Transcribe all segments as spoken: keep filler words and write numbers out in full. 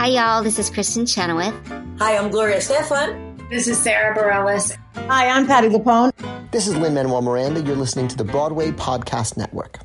Hi, y'all. This is Kristen Chenoweth. Hi, I'm Gloria Stefan. This is Sarah Bareilles. Hi, I'm Patti LuPone. This is Lin-Manuel Miranda. You're listening to the Broadway Podcast Network.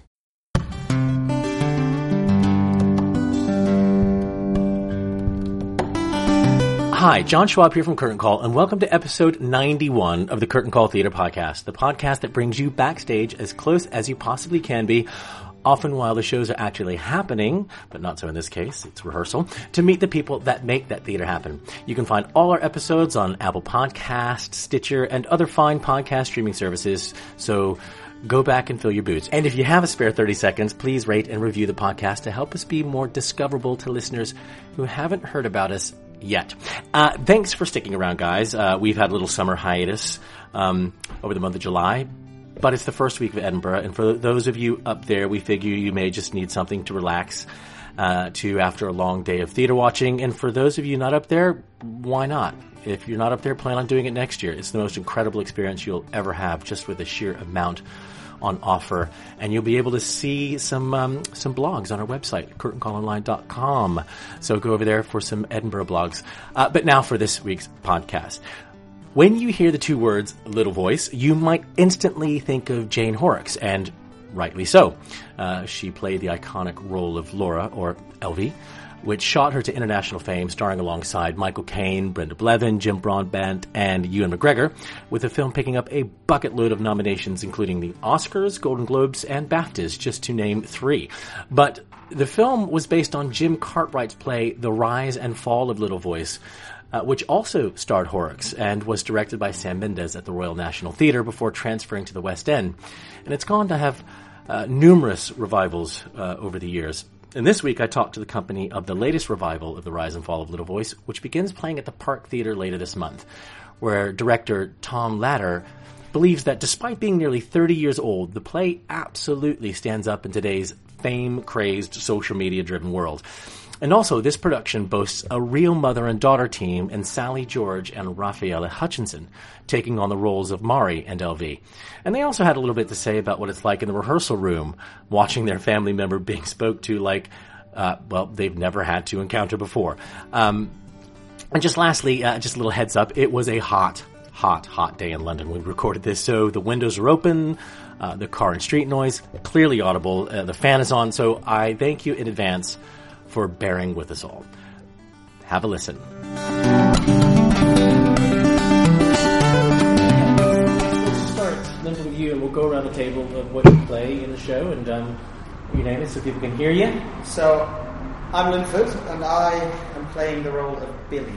Hi, John Schwab here from Curtain Call, and welcome to episode ninety-one of the Curtain Call Theater Podcast, the podcast that brings you backstage as close as you possibly can be, often while the shows are actually happening, but not so in this case, it's rehearsal, to meet the people that make that theater happen. You can find all our episodes on Apple Podcasts, Stitcher, and other fine podcast streaming services, so go back and fill your boots. And if you have a spare thirty seconds, please rate and review the podcast to help us be more discoverable to listeners who haven't heard about us yet. Uh, thanks for sticking around, guys. Uh, we've had a little summer hiatus um, over the month of July, but it's the first week of Edinburgh, and for those of you up there, we figure you may just need something to relax uh, to after a long day of theater watching, and for those of you not up there, why not? If you're not up there, plan on doing it next year. It's the most incredible experience you'll ever have, just with the sheer amount on offer, and you'll be able to see some um, some blogs on our website, curtain call online dot com. So go over there for some Edinburgh blogs. Uh, but now for this week's podcast. When you hear the two words "Little Voice," you might instantly think of Jane Horrocks, and rightly so. Uh, she played the iconic role of Laura, or Elvie, which shot her to international fame, starring alongside Michael Caine, Brenda Blevin, Jim Broadbent, and Ewan McGregor, with the film picking up a bucket load of nominations, including the Oscars, Golden Globes, and BAFTAs, just to name three. But the film was based on Jim Cartwright's play The Rise and Fall of Little Voice, uh, which also starred Horrocks and was directed by Sam Mendes at the Royal National Theatre before transferring to the West End. And it's gone to have uh, numerous revivals uh, over the years. And this week I talked to the company of the latest revival of The Rise and Fall of Little Voice, which begins playing at the Park Theatre later this month, where director Tom Latter believes that despite being nearly thirty years old, the play absolutely stands up in today's fame-crazed, social media-driven world. And also, this production boasts a real mother and daughter team in Sally George and Rafaela Hutchinson, taking on the roles of Mari and Elvie. And they also had a little bit to say about what it's like in the rehearsal room, watching their family member being spoke to like, uh, well, they've never had to encounter before. Um, and just lastly, uh, just a little heads up, it was a hot, hot, hot day in London. We recorded this, so the windows are open, uh, the car and street noise, clearly audible, uh, the fan is on, so I thank you in advance for bearing with us all. Have a listen. Let's start, Linda, with you, and we'll go around the table of what you play in the show, and um, you name it so people can hear you. So, I'm Linford, and I am playing the role of Billy.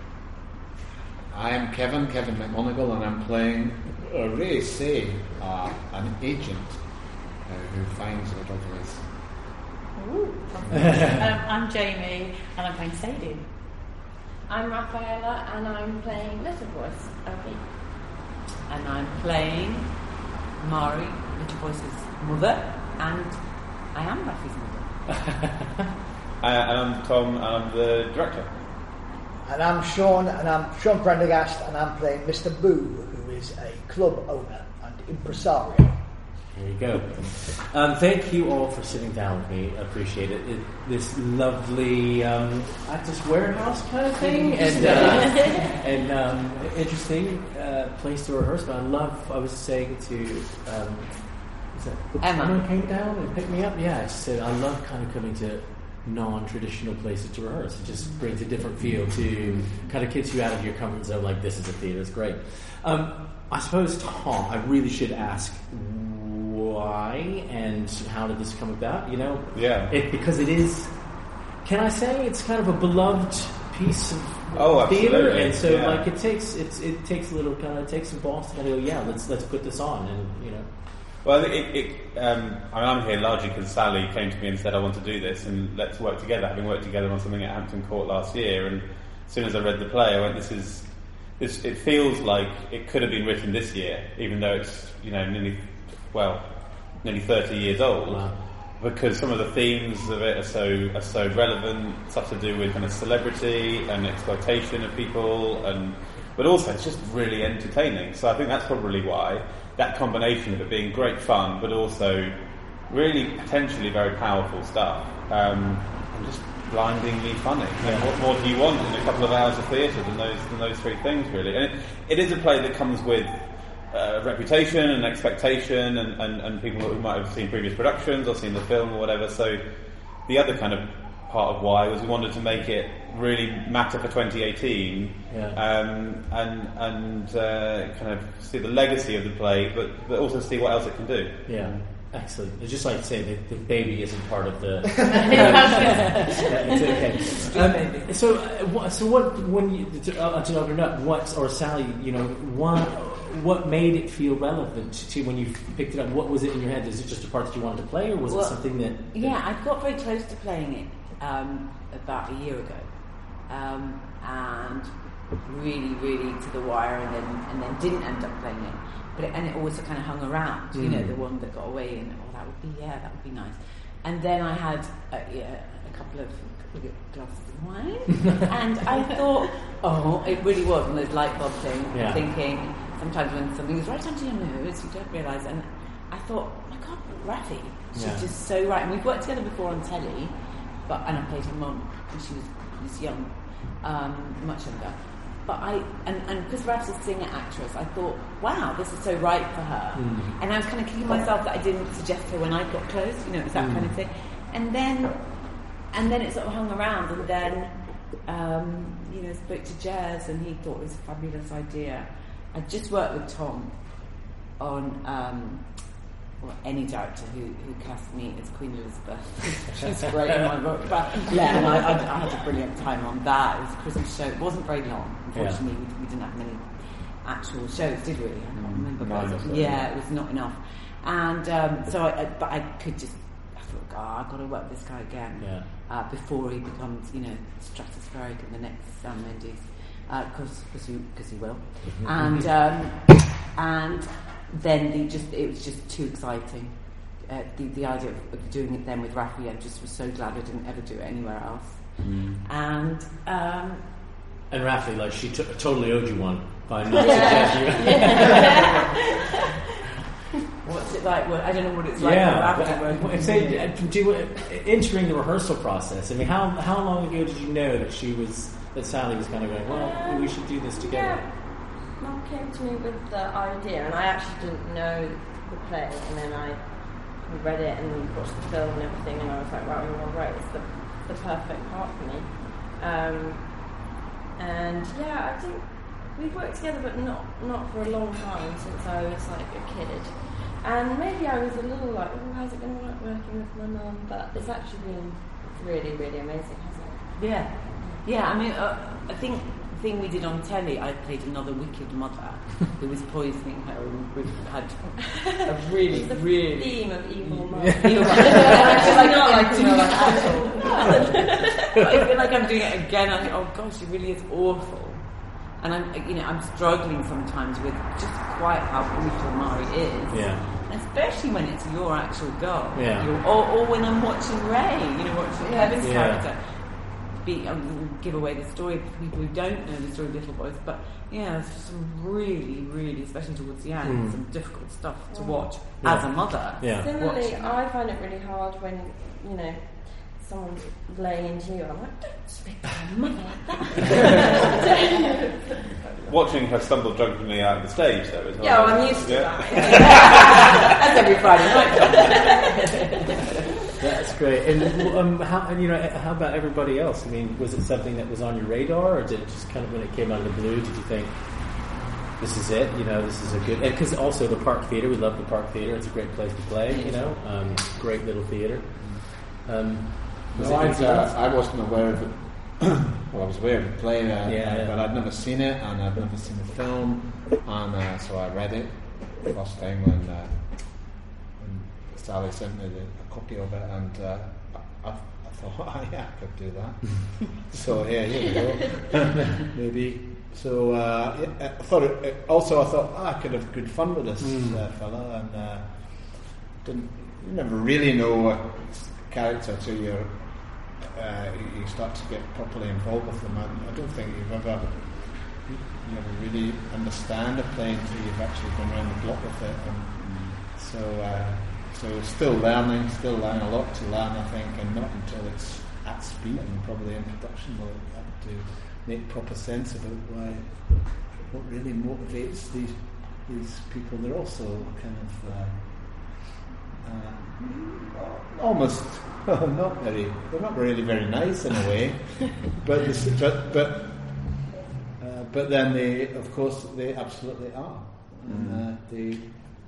I am Kevin, Kevin McMonagle, and I'm playing uh, Ray Say, uh, an agent uh, who finds Little Voice. um, I'm Jamie, and I'm playing Sadie. I'm Rafaela, and I'm playing Little Voice, Elvie. And I'm playing Mari, Little Voice's mother, and I am Rafi's mother. uh, and I'm Tom, and I'm the director. And I'm Sean, and I'm Sean Prendergast, and I'm playing Mister Boo, who is a club owner and impresario. There you go. Um, thank you all for sitting down with me. I appreciate it. it this lovely um, Actors Warehouse kind of thing, and uh, and um, interesting uh, place to rehearse. But I love. I was saying to um, is that Emma. Emma came down and picked me up. Yeah, I said I love kind of coming to non-traditional places to rehearse. It just brings a different feel to kind of gets you out of your comfort zone. Like, this is a theater. It's great. Um, I suppose, Tom, I really should ask why and how did this come about? You know, yeah, it, because it is. Can I say it's kind of a beloved piece of oh, theater, and so yeah. like it takes it's it takes a little kind of takes some balls to kind of go, yeah, let's let's put this on, and you know. Well, it, it, um, I mean, I'm here largely because Sally came to me and said, I want to do this and let's work together, having worked together on something at Hampton Court last year. And as soon as I read the play, I went, this is, this. It feels like it could have been written this year, even though it's, you know, nearly, well, nearly thirty years old. Wow. Because some of the themes of it are so are so relevant, stuff to do with kind of celebrity and exploitation of people, and but also it's just really entertaining. So I think that's probably why. That combination of it being great fun, but also really potentially very powerful stuff, um, and just blindingly funny. And what more do you want in a couple of hours of theatre than those than those three things, really? And it, it is a play that comes with uh, reputation and expectation, and, and, and people who might have seen previous productions or seen the film or whatever. So the other kind of part of why was we wanted to make it really matter for twenty eighteen, yeah. um, and and uh, kind of see the legacy of the play, but, but also see what else it can do. Yeah. Excellent. It's just like to say that the baby isn't part of the. It's okay. Um, so, uh, so what when you to, uh, to open up what or Sally, you know, what what made it feel relevant to when you picked it up? What was it in your head? Is it just a part that you wanted to play, or was well, it something that, that? Yeah, I got very close to playing it um, about a year ago, um, and really, really to the wire, and then and then didn't end up playing it. But it, and it also kind of hung around, you mm. know, the one that got away, and oh, that would be, yeah, that would be nice. And then I had uh, yeah, a couple of, couple of glasses of wine, and I thought, oh, it really was one of those light bulb things, yeah. thinking, sometimes when something is right under your nose, you don't realise, and I thought, oh my God, Rafi, she's yeah. just so right. And we've worked together before on telly, but and I played her mum when she was, was young, um, much younger. But I, and, and because Raf's a singer actress, I thought, wow, this is so right for her. Mm. And I was kind of kicking myself that I didn't suggest her when I got close, you know, it was that mm. kind of thing. And then, and then it sort of hung around, and then, um, you know, spoke to Jez, and he thought it was a fabulous idea. I just worked with Tom on, um, well, any director who, who cast me as Queen Elizabeth. She's great in my book. But yeah, and I, I, I had a brilliant time on that. It was a Christmas show. It wasn't very long, unfortunately. Yeah. We, we didn't have many actual shows, did we? I can't remember. No, but yeah, it was not enough. And um, so, I, I, but I could just, I thought, God, I've got to work with this guy again yeah. uh, before he becomes, you know, stratospheric in the next Sam Mendes, because uh, he, he will. and um, and. Then the just it was just too exciting. Uh, the the idea of, of doing it then with Rafi, I just was so glad I didn't ever do it anywhere else. Mm. And um, and Rafi, like she t- totally owed you one by not suggesting you. What's it like? Well, I don't know what it's like. Yeah, for Rafi but, say, do, entering the rehearsal process. I mean, how how long ago did you know that she was that Sally was kind of going, well, um, we should do this together? Yeah. Mum came to me with the idea, and I actually didn't know the play, and then I read it and watched the film and everything, and I was like, wow, you're all right, it's the, the perfect part for me. Um, and yeah, I think we've worked together, but not not for a long time, since I was like a kid. And maybe I was a little like, oh, how's it going to work working with my mum? But it's actually been really, really amazing, hasn't it? Yeah. Yeah, I mean, uh, I think thing we did on telly, I played another wicked mother who was poisoning her, and we had a really, the really theme of evil mother. I feel like, I not like, you know, like I feel like I'm doing it again. I think, oh gosh, she really is awful, and I'm, you know, I'm struggling sometimes with just quite how brutal Mari is. Yeah. Especially when it's your actual girl. Yeah. You're, or, or when I'm watching Ray, you know, watching yeah. Kevin's yeah. character. Be, um, give away the story for people who don't know the story of Little Boys, but yeah, there's some really, really, especially towards the end, mm. some difficult stuff to watch yeah. as a mother. Yeah. Similarly, watching. I find it really hard when, you know, someone's laying into you, and I'm like, don't speak to your mother like that. Watching her stumble drunkenly out of the stage, though, is not Yeah, well, right. I'm used to yeah. that. That's every Friday night. That's great. And um, how you know? How about everybody else? I mean, was it something that was on your radar, or did it just kind of when it came out of the blue? Did you think this is it? You know, this is a good. Because also the Park Theatre, we love the Park Theatre. It's a great place to play. You know, um, great little theatre. Um, no, I, uh, I wasn't aware of it. Well, I was aware of the play, uh, yeah, yeah. but I'd never seen it, and I'd never seen the film, and uh, so I read it the first time when, uh, when Sally sent me the copy of it, and uh, I, I thought, oh, yeah, I could do that. So yeah, here we go. Maybe. So uh, yeah, I thought. It, it, also, I thought, oh, I could have good fun with this mm. uh, fella, and uh, didn't you never really know a character till you're uh, you, you start to get properly involved with them. And I don't think you've ever you never really understand a play until you've actually gone around the block with it. And mm. so. Uh, So still learning, still learning a lot to learn, I think, and not until it's at speed, and probably in production we'll have to make proper sense about why, what really motivates these these people. They're also kind of uh, uh, almost well, not very. They're not really very nice in a way, but this, but but uh, but then they, of course, they absolutely are, and uh, they.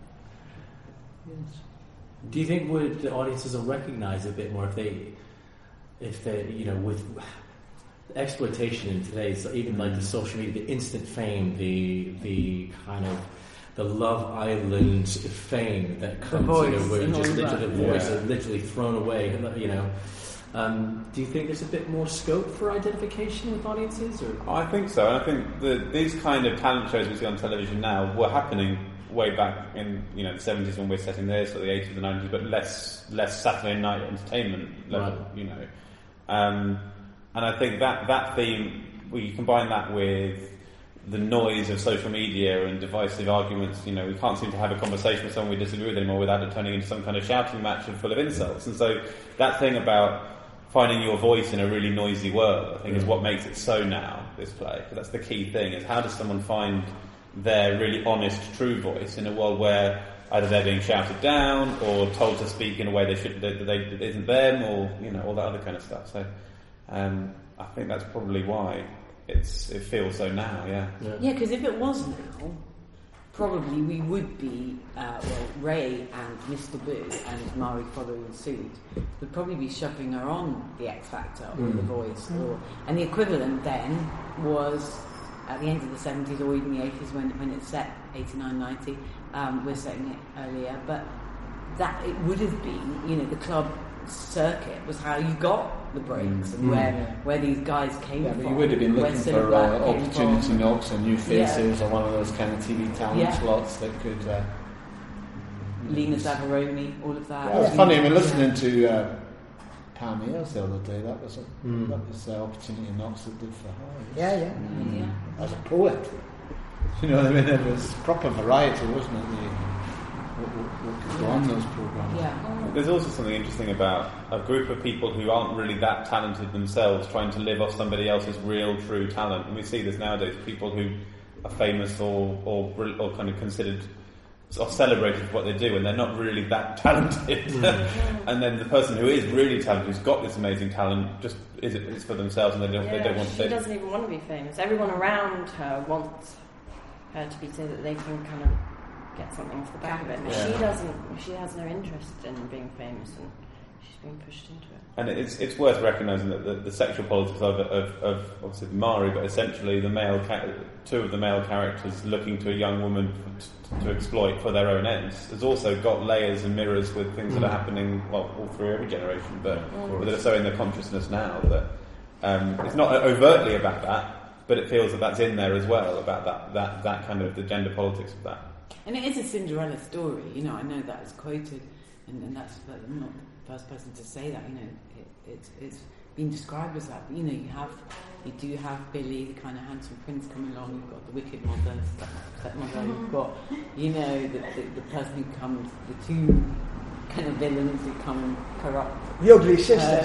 Yes. Do you think would the audiences will recognise a bit more if they, if they, you know, with exploitation in today's, even like the social media, the instant fame, the the kind of the Love Island fame that comes, you know, where just literally the voice is literally thrown away, you know. Um, do you think there's a bit more scope for identification with audiences? Or? I think so. And I think the, these kind of talent shows we see on television now were happening way back in, you know, the seventies when we're setting this, or the eighties, the nineties, but less less Saturday night entertainment level, right. you know. Um, and I think that that theme, well, you combine that with the noise of social media and divisive arguments. You know, we can't seem to have a conversation with someone we disagree with anymore without it turning into some kind of shouting match and full of insults. And so that thing about finding your voice in a really noisy world, I think, mm. is what makes it so now, this play. Because that's the key thing, is how does someone find their really honest, true voice in a world where either they're being shouted down or told to speak in a way they should that they, that isn't them, or, you know, all that other kind of stuff. So um, I think that's probably why it's it feels so now. Yeah. Yeah, because if it was now, probably we would be uh, well, Ray and Mister Boo and Mari following suit would probably be shoving her on the X Factor or mm. The Voice, mm. or and the equivalent then was at the end of the seventies or even the eighties when when it's set eighty-nine, ninety. Um, we're setting it earlier, but that it would have been, you know, the club circuit was how you got the breaks, mm. and where yeah. where these guys came yeah, from. But you would have been looking for uh, opportunity knocks and new faces, yeah. or one of those kind of T V talent yeah. slots that could. Uh, Lena Zavaroni, all of that. Yeah, it's funny. I mean, listening to uh, Pam Ayres the other day, that was a, mm. that was the opportunity knocks that did for her. Yeah, yeah. Mm. yeah. As a poet, you know what I mean? It was proper variety, wasn't it? The, what, what, what could go on those programs. Yeah. There's also something interesting about a group of people who aren't really that talented themselves trying to live off somebody else's real, true talent. And we see this nowadays, people who are famous or or, or kind of considered or celebrated for what they do, and they're not really that talented. Mm-hmm. And then the person who is really talented, who's got this amazing talent, just is it is for themselves, and they don't yeah, they don't want. She they, doesn't even want to be famous. Everyone around her wants her to be so that they can kind of get something off the back of it. But yeah. she doesn't. She has no interest in being famous, and she's being pushed into it. And it's it's worth recognising that the, the sexual politics of, of of obviously Mari, but essentially the male ca- two of the male characters looking to a young woman to, to exploit for their own ends has also got layers and mirrors with things mm. that are happening well all through every generation, but mm. that are so in the consciousness now that um, it's not overtly about that, but it feels that that's in there as well, about that that that kind of the gender politics of that. And it is a Cinderella story, you know. I know that is quoted, and, and that's but I'm not the first person to say that. You know, it, it's it's been described as that. But, you know, you have you do have Billy, the kind of handsome prince, coming along. You've got the wicked mother, stepmother. You've got, you know, the, the the person who comes, the two kind of villains who come and corrupt. The ugly sister. Uh,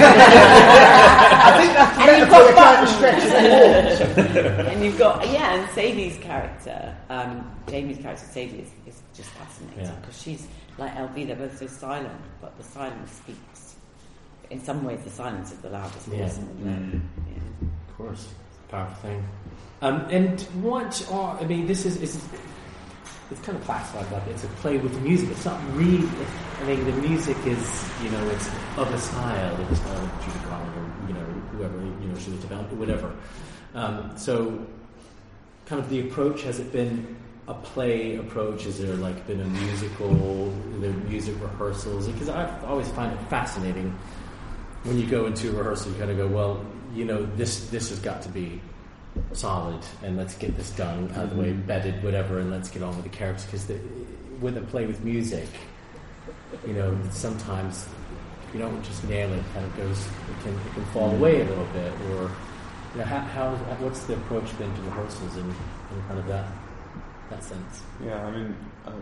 I think that's the metaphor you're trying to stretch the walls. And you've got, yeah, and Sadie's character, um, Jamie's character, Sadie, is, is just fascinating because yeah. she's like L B, they're both so silent, but the silence speaks. In some ways, the silence is the loudest voice yeah. in the play. Mm. Yeah. Of course, it's a powerful thing. Um, and what are, I mean, this is, is it's kind of classified like it's a play with music. It's not really, I mean, the music is, you know, it's of a style, of the style of Judy Garland or, you know, whoever, you know, she was developed, whatever. Um, so, kind of the approach, has it been a play approach? Is there, like, been a musical, the music rehearsals? Because I always find it fascinating when you go into a rehearsal, you kind of go, well, you know, this this has got to be solid, and let's get this done out of the way, bedded, whatever, and let's get on with the characters. Because with a play with music, you know, sometimes if you don't just nail it, it kind of goes, it can it can fall away a little bit. Or, you know, how, how what's the approach then to rehearsals in, in kind of that that sense? Yeah, I mean, um,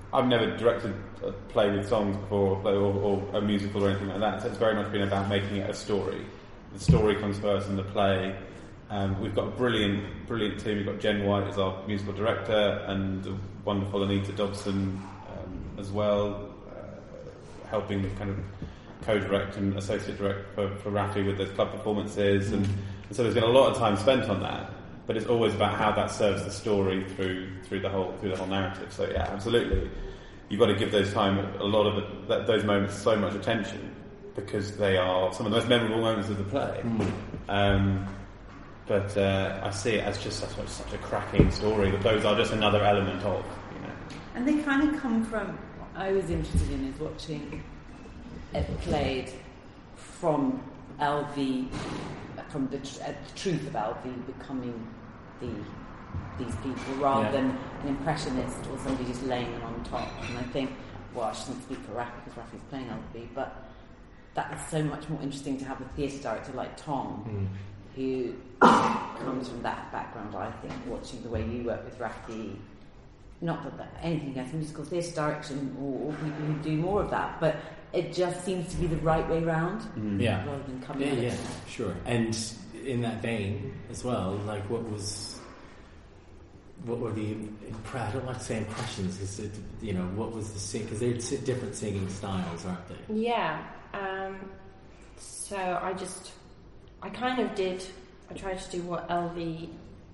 I've never directed a play with songs before, or, or a musical or anything like that. So it's very much been about making it a story. The story comes first in the play. Um, we've got a brilliant, brilliant team. We've got Jen White as our musical director, and the wonderful Anita Dobson um, as well, uh, helping kind of co-direct and associate direct for, for Rafi with those club performances. And, and so there's been a lot of time spent on that. But it's always about how that serves the story through through the whole through the whole narrative. So yeah, absolutely, you've got to give those time a lot of it, that, those moments so much attention, because they are some of the most memorable moments of the play. Mm. Um, but uh, I see it as just such, such a cracking story that those are just another element of, you know. And they kind of come from. What I was interested in is watching it played from L V, from the, tr- uh, the truth of L V becoming the these people, rather yeah. than an impressionist or somebody just laying it on top. And I think, well, I shouldn't speak for Rafi because Rafi's playing L V, but that is so much more interesting to have a theatre director like Tom, mm. who comes from that background. I think watching the way you work with Rafi, not that, that anything against musical theatre direction or, or people who do more of that, but it just seems to be the right way round, mm. yeah. rather than coming yeah, at yeah, it. sure. And in that vein as well, like what was, what were the impre- I don't like to say impressions, because you know, what was the sing? Because they're different singing styles, aren't they? Yeah. Um, so I just, I kind of did. I tried to do what L V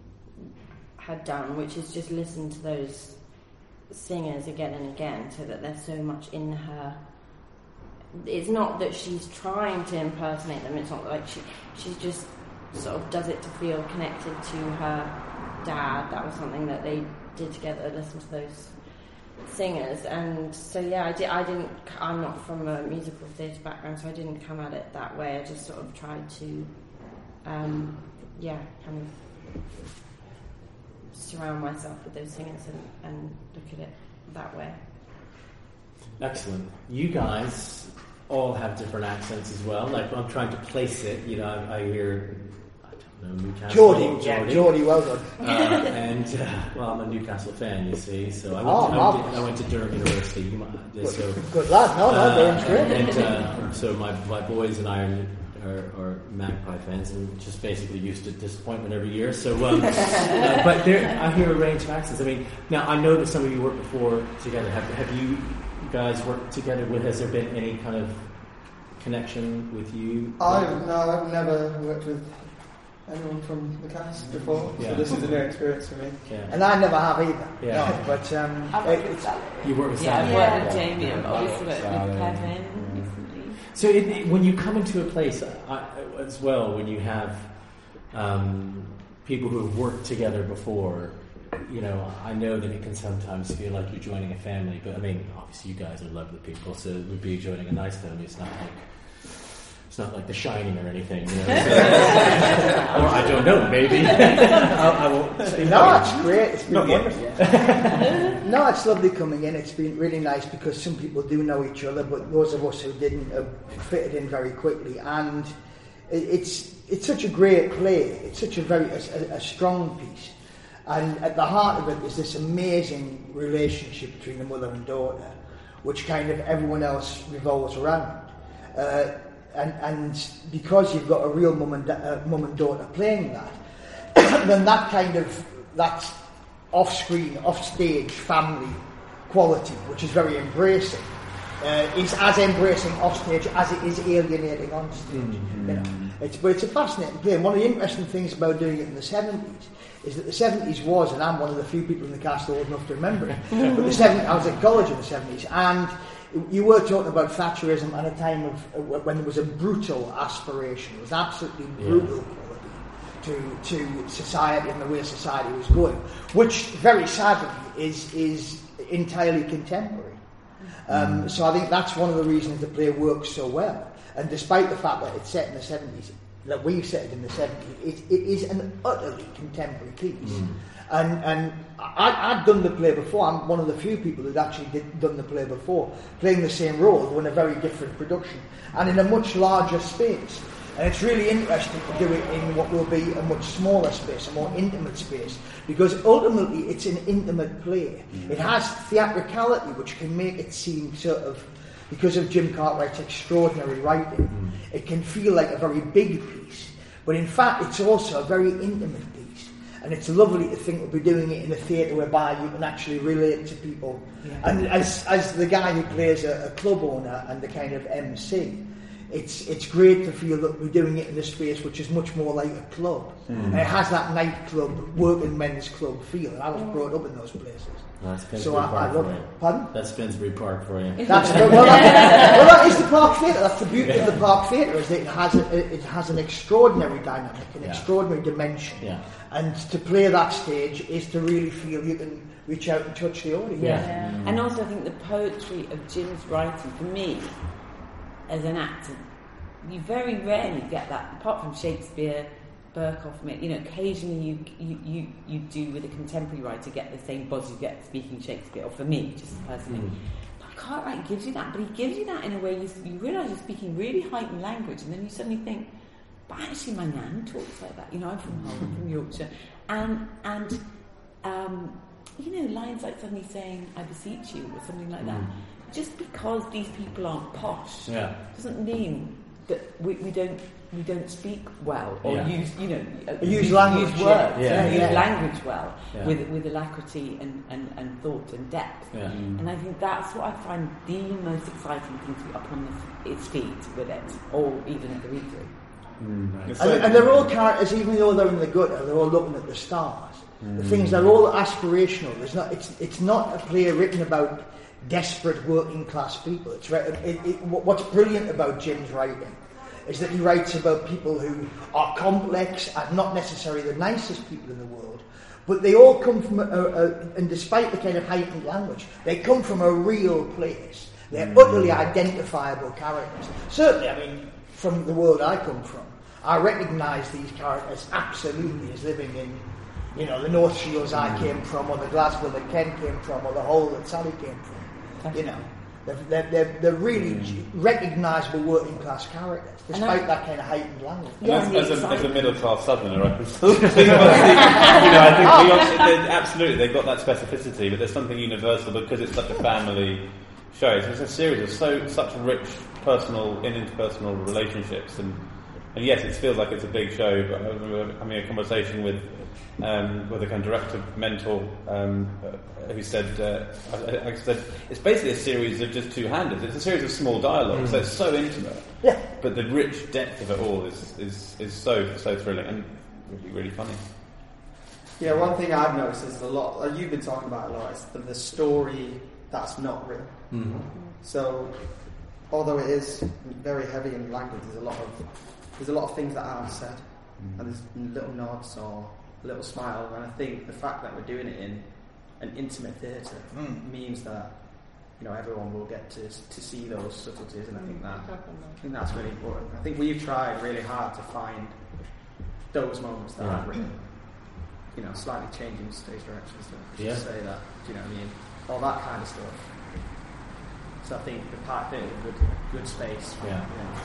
had done, which is just listen to those singers again and again, so that there's so much in her. It's not that she's trying to impersonate them. It's not like she she just sort of does it to feel connected to her dad. That was something that they did together. Listen to those singers, and so yeah, I did. I didn't. I'm not from a musical theatre background, so I didn't come at it that way. I just sort of tried to, um, yeah, kind of surround myself with those singers and, and look at it that way. Excellent. You guys all have different accents as well. Like, I'm trying to place it. You know, I, I hear, I don't know, Newcastle. Geordie, yeah, Geordie, well done. Uh, and, uh, well, I'm a Newcastle fan, you see, so I went, oh, to, I went, to, I went to Durham University. You might, good, so, good lad, no, no, uh, Durham's great. And uh, so my, my boys and I are, are, are Magpie fans, and just basically used to disappointment every year. So, um, uh, but there, I hear a range of accents. I mean, now I know that some of you worked before together. Have, have you guys worked together? With has there been any kind of connection with you? I've no, I've never worked with anyone from the cast before, yeah. so this is a new experience for me. Yeah. And I never have either. Yeah. No, but um, I worked with Sally. You work with Yeah, Sally. I've worked with Yeah. Jamie, and obviously worked with Sally. Kevin recently. So it, it, when you come into a place uh, as well, when you have um, people who have worked together before, you know, I know that it can sometimes feel like you're joining a family, but I mean, obviously you guys are lovely people, so it would be joining a nice family. It's not like it's not like The Shining or anything, you know. So, or I don't know, maybe. I, I won't say no, it's great. It's been Not wonderful. yet. No, it's lovely coming in. It's been really nice because some people do know each other, but those of us who didn't have fitted in very quickly. And it, it's it's such a great play. It's such a very a, a strong piece. And at the heart of it is this amazing relationship between the mother and daughter, which kind of everyone else revolves around. Uh, and, and because you've got a real mum and, da- uh, mum and daughter playing that, then that kind of, that off-screen, off-stage family quality, which is very embracing, uh, is as embracing off-stage as it is alienating on stage. Mm-hmm. You know? It's, but it's a fascinating play. And one of the interesting things about doing it in the seventies is that the seventies was, and I'm one of the few people in the cast old enough to remember it, but the seventies, I was at college in the seventies, and you were talking about Thatcherism at a time of uh, when there was a brutal aspiration. It was absolutely brutal yeah. quality to to society and the way society was going, which very sadly is is entirely contemporary. Um, mm. So I think that's one of the reasons the play works so well. And despite the fact that it's set in the seventies, that we've set it in the seventies, it, it is an utterly contemporary piece. Mm. And and I, I'd done the play before. I'm one of the few people who'd actually did, done the play before, playing the same role, though in a very different production, and in a much larger space. And it's really interesting to do it in what will be a much smaller space, a more intimate space, because ultimately it's an intimate play. Mm. It has theatricality, which can make it seem sort of, because of Jim Cartwright's extraordinary writing, mm. it can feel like a very big piece. But in fact, it's also a very intimate piece. And it's lovely to think we'll be doing it in a theatre whereby you can actually relate to people. Yeah. And as as the guy who plays a, a club owner and the kind of M C, It's it's great to feel that we're doing it in a space which is much more like a club. Mm. And it has that nightclub, working men's club feel. And I was brought up in those places. That's Finsbury so I, Park I love for it. you. Pardon? That's Finsbury Park for you. That's well, well, that, well, that is the Park Theatre. That's the beauty yeah. of the Park Theatre, is that it has a, it has an extraordinary dynamic, an yeah. extraordinary dimension. Yeah. And to play that stage is to really feel you can reach out and touch the audience. Yeah. yeah. Mm. And also, I think the poetry of Jim's writing, for me, as an actor, you very rarely get that, apart from Shakespeare, Berkoff, you know, occasionally you, you, you, you do with a contemporary writer get the same buzz you get speaking Shakespeare, or for me, just personally. Mm. But Cartwright gives you that, but he gives you that in a way you, you realise you're speaking really heightened language, and then you suddenly think, but actually my nan talks like that, you know, I'm from home, I'm from Yorkshire, and, and um, you know, lines like suddenly saying, I beseech you, or something like that. Mm. Just because these people aren't posh yeah. doesn't mean that we, we don't we don't speak well or yeah. use you know use, use language use words yeah. yeah. use yeah. language well yeah. with with alacrity and, and, and thought and depth yeah. mm. and I think that's what I find the most exciting thing to be up on the, its feet with it, or even at the read through. Mm. And, and they're all characters, even though they're in the gutter, they're all looking at the stars. Mm. The things, they're all aspirational. There's not it's it's not a play written about desperate working class people. It's it, it, what's brilliant about Jim's writing is that he writes about people who are complex and not necessarily the nicest people in the world, but they all come from a, a, and despite the kind of heightened language, they come from a real place. They're mm. utterly identifiable characters. Certainly, I mean, from the world I come from, I recognise these characters absolutely as living in, you know, the North Shields I came from, or the Glasgow that Ken came from, or the Hull that Sally came from. You know, they're, they're, they're, they're really mm. recognisable working class characters, despite I, that kind of heightened language. Yeah, as, as, a, as a middle class southerner, I can still think you know, I think we also, absolutely they've got that specificity, but there's something universal because it's such a family show. It's a series of so such rich personal and interpersonal relationships, and and yes, it feels like it's a big show. But I remember having a conversation with. Um, with a kind of director mentor um, uh, who said, uh, I, I said, it's basically a series of just two-handers. It's a series of small dialogues, mm. so it's so intimate. Yeah. But the rich depth of it all is is, is so so thrilling and really really funny. Yeah, one thing I've noticed is a lot. Uh, you've been talking about it a lot. Is the, the story that's not written. Mm-hmm. So, although it is very heavy in language, there's a lot of there's a lot of things that aren't said, mm. and there's little nods or little smile, and I think the fact that we're doing it in an intimate theatre mm. means that you know everyone will get to to see those subtleties, and I think that I think that's really important. I think we've tried really hard to find those moments that yeah. are written, you know, slightly changing stage directions to yeah. say that, do you know what I mean, all that kind of stuff. So I think the Park Theatre is a good good space. For, yeah.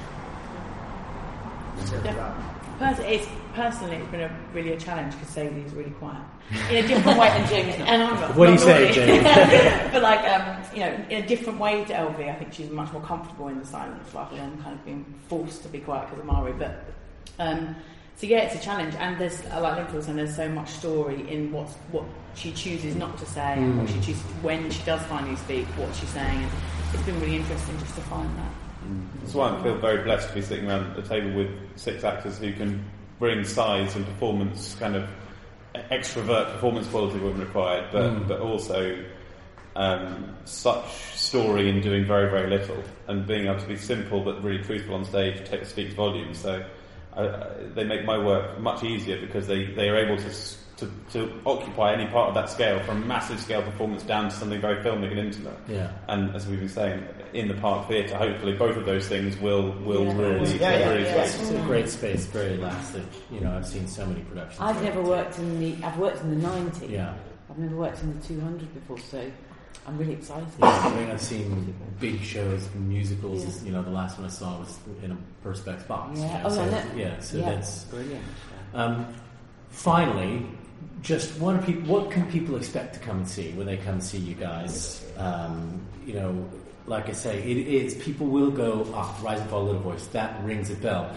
You know, yeah. Pers- it's personally, it's been a really a challenge because Sadie is really quiet in a different way than James. And I'm not. What do you say, James? But like, um, you know, in a different way to L V, I think she's much more comfortable in the silence rather than kind of being forced to be quiet because of Mari. But um, so yeah, it's a challenge, and there's like Lincoln was saying, there's so much story in what's what she chooses not to say, mm. and what she chooses when she does finally speak, what she's saying, and it's been really interesting just to find that. That's why I feel very blessed to be sitting around the table with six actors who can bring size and performance, kind of extrovert performance quality when required, but mm. but also um, such story in doing very very little, and being able to be simple but really truthful on stage take, speaks volumes. So I, I, they make my work much easier because they, they are able to, to to occupy any part of that scale, from massive scale performance down to something very filmic and intimate. Yeah. And as we've been saying, in the Park Theatre, hopefully both of those things will will yeah. really, yeah, yeah, really yeah. It's a great space, very elastic. You know, I've seen so many productions. I've never worked in the. I've worked in the ninety. Yeah. I've never worked in the two hundred before, so I'm really excited. I mean, I've seen big shows, musicals. Yeah. You know, the last one I saw was in a Perspex box. Yeah. You know, Oh, so, yeah. yeah. So Yeah. that's Brilliant. Um, finally, just what are people? What can people expect to come and see when they come and see you guys? Um, you know, like I say, it is people will go, ah, oh, Rise and Fall, Little Voice. That rings a bell.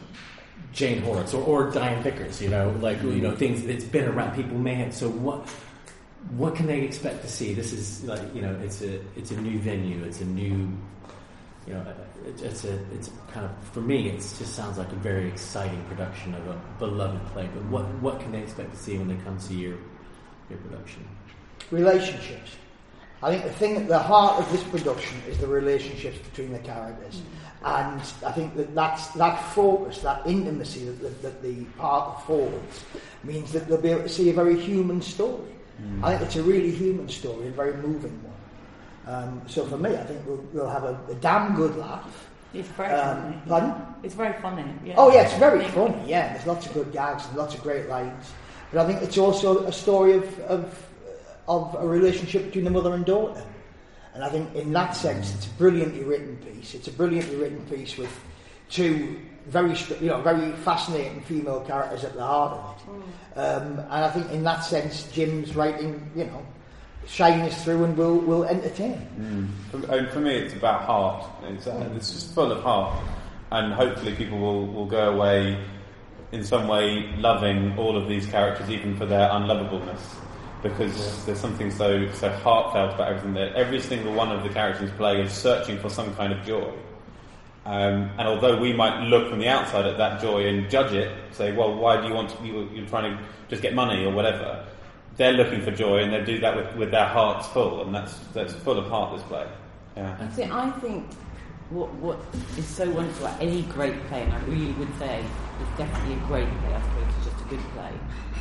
Jane Horrocks or, or Diane Vickers. You know, like you know things. It's been around. People may have. So what? What can they expect to see? This is like you know, it's a it's a new venue. It's a new, you know, it, it's a it's kind of for me. It just sounds like a very exciting production of a beloved play. But what what can they expect to see when they come see your your production? Relationships. I think the thing at the heart of this production is the relationships between the characters, and I think that that's, that focus, that intimacy that the, that the part affords, means that they'll be able to see a very human story. Mm. I think it's a really human story, a very moving one. Um, so for me, I think we'll, we'll have a, a damn good laugh. It's very um, funny. Pardon? It's very funny. Yeah. Oh yeah, it's very funny. Yeah, there's lots of good gags and lots of great lines. But I think it's also a story of of, of a relationship between a mother and daughter. And I think in that sense, it's a brilliantly written piece. It's a brilliantly written piece with two very, you know, very fascinating female characters at the heart of it. Um, and I think in that sense, Jim's writing, you know, shines through and will will entertain. Mm. For, and for me, it's about heart. It's, uh, it's just full of heart, and hopefully, people will, will go away in some way loving all of these characters, even for their unlovableness, because yeah. there's something so so heartfelt about everything there. Every single one of the characters play is searching for some kind of joy. Um, and although we might look from the outside at that joy and judge it, say, well, why do you want to, you, you're trying to just get money or whatever, they're looking for joy and they do that with, with their hearts full, and that's that's full of heart, this play. Yeah. See, I think what what is so wonderful about any great play, and I really would say it's definitely a great play, I suppose it's just a good play,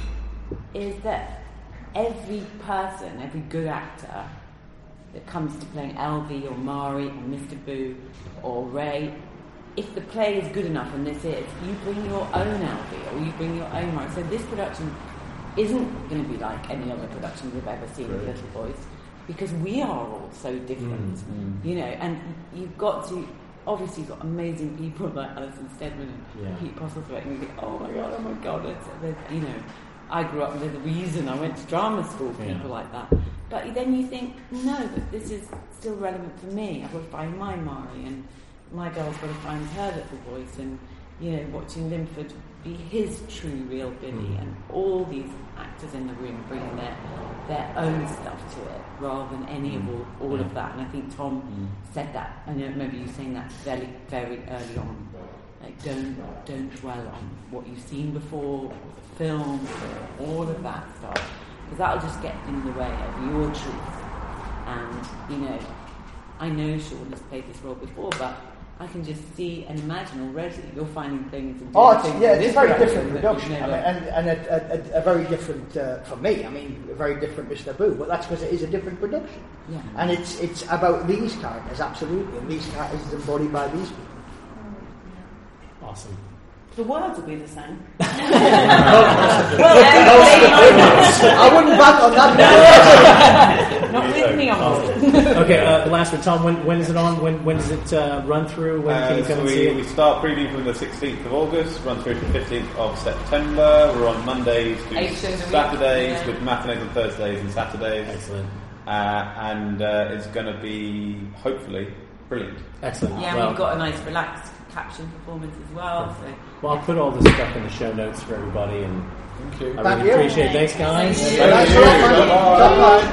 is that every person, every good actor that comes to playing Elvie or Mari or Mister Boo or Ray, if the play is good enough, and this is, you bring your own Elvie or you bring your own Mari. So this production isn't going to be like any other production we've ever seen with Little Voice, because we are all so different, mm, mm. you know, and you've got to, obviously you've got amazing people like Alison Steadman and yeah. Pete Postlethwaite, and you think, oh my god, oh my god, it's, you know, I grew up with a reason, I went to drama school, people yeah. like that. But then you think, no, but this is still relevant for me. I've got to find my Mari, and my girl's got to find her Little Voice, and, you know, watching Linford be his true, real Billy, mm. and all these actors in the room bringing their their own stuff to it, rather than any mm. of all, all yeah. of that. And I think Tom mm. said that, and I remember you saying that very, very early on. Like, don't don't dwell on what you've seen before, or the films, or all of that stuff, because that'll just get in the way of your truth. And, you know, I know Sean has played this role before, but I can just see and imagine already you're finding things and doing oh, it's, things yeah, it's a very production different production, never... I mean, and, and a, a, a very different uh, for me. I mean, a very different Mister Boo, but that's because it is a different production, yeah. and it's it's about these characters absolutely, and these characters is embodied by these people. Awesome. The words will be the same. well, I wouldn't bank on that. Not with me on oh. Okay, uh, the last one, Tom. When when is it on? When when does it uh, run through? When uh, can you come so and we, see it? We start previewing from the sixteenth of August, run through to the fifteenth of September. We're on Mondays to Saturdays, yeah. with matinees on Thursdays and Saturdays. Excellent. Uh, and uh, it's going to be hopefully brilliant. Excellent. Yeah, well, we've got a nice relaxed caption performance as well. So. Well, I'll put all this stuff in the show notes for everybody, and thank you. I Thank really you. appreciate it. Thanks, guys. Thank you. Thank you.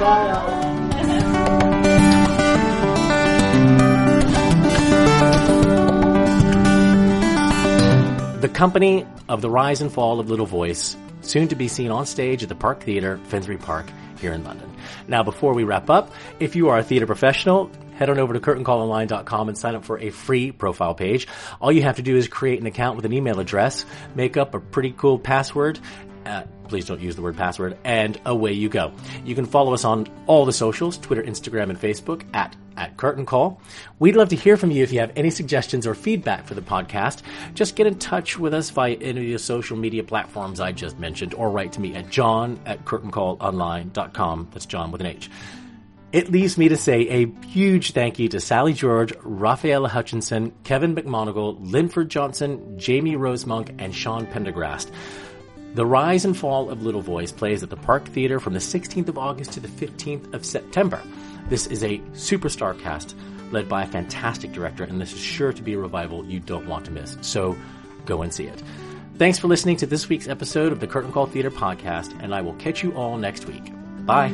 Bye. The company of The Rise and Fall of Little Voice, soon to be seen on stage at the Park Theatre, Finsbury Park, here in London. Now, before we wrap up, if you are a theatre professional, head on over to curtain call online dot com and sign up for a free profile page. All you have to do is create an account with an email address, make up a pretty cool password. Uh, please don't use the word password, and away you go. You can follow us on all the socials, Twitter, Instagram, and Facebook at, at Curtain Call. We'd love to hear from you if you have any suggestions or feedback for the podcast. Just get in touch with us via any of the social media platforms I just mentioned, or write to me at john at curtain call online dot com. That's John with an H. It leaves me to say a huge thank you to Sally George, Raphaela Hutchinson, Kevin McMonagle, Linford Johnson, Jamie Rosemonk, and Sean Pendergrast. The Rise and Fall of Little Voice plays at the Park Theatre from the sixteenth of August to the fifteenth of September. This is a superstar cast led by a fantastic director, and this is sure to be a revival you don't want to miss. So go and see it. Thanks for listening to this week's episode of the Curtain Call Theatre Podcast, and I will catch you all next week. Bye.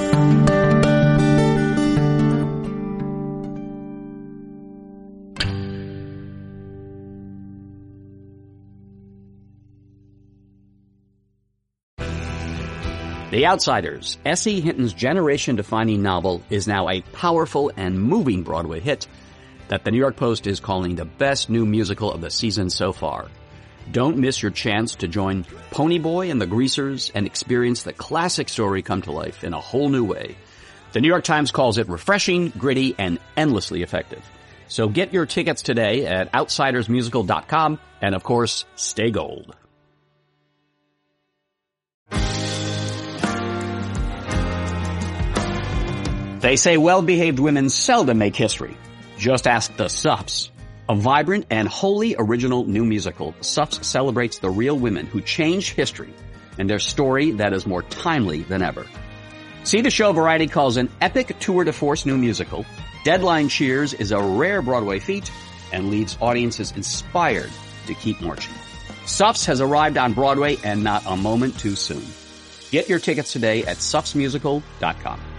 The Outsiders, S E Hinton's generation-defining novel, is now a powerful and moving Broadway hit that the New York Post is calling the best new musical of the season so far. Don't miss your chance to join Ponyboy and the Greasers and experience the classic story come to life in a whole new way. The New York Times calls it refreshing, gritty, and endlessly effective. So get your tickets today at outsiders musical dot com, and of course, stay gold. They say well-behaved women seldom make history. Just ask the Suffs. A vibrant and wholly original new musical, Suffs celebrates the real women who changed history and their story that is more timely than ever. See the show Variety calls an epic tour de force new musical. Deadline cheers is a rare Broadway feat and leaves audiences inspired to keep marching. Suffs has arrived on Broadway, and not a moment too soon. Get your tickets today at suffs musical dot com.